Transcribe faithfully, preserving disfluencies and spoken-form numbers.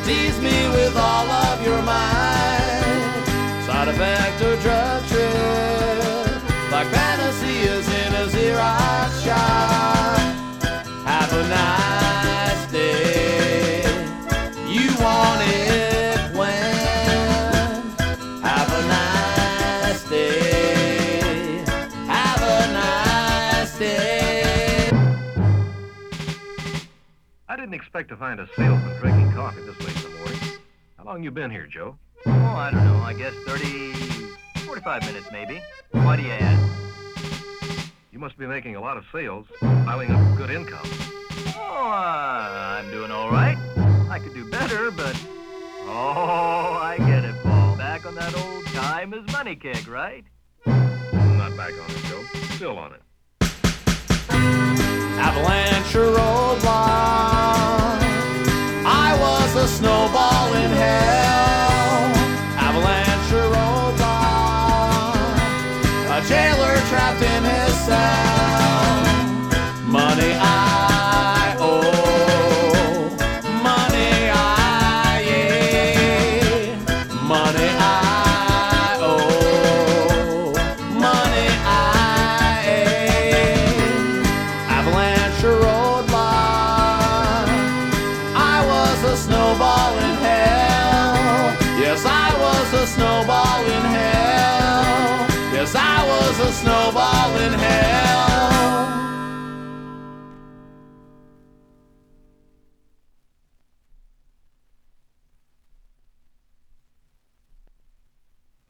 Tease me with all of your might. Side effect or drug trip, like fantasy is in a Xerox shop. Have a nice day. You want it when? Have a nice day. Have a nice day. I didn't expect to find a salesman drinking coffee this late in the morning. How long you been here, Joe? Oh, I don't know. I guess thirty, forty-five minutes maybe. Why do you ask? You must be making a lot of sales, piling up good income. Oh, uh, I'm doing all right. I could do better, but... Oh, I get it, Paul. Back on that old time is money kick, right? I'm not back on it, Joe. Still on it. Avalanche or roadblock, I was a snowball in hell. Avalanche or roadblock, a jailer trapped in his cell. Money I owe, money I owe, money I owe, money I owe. Avalanche or roadblock, I was a snowball in hell. Yes, I was a snowball in hell. Yes, I was a snowball in hell.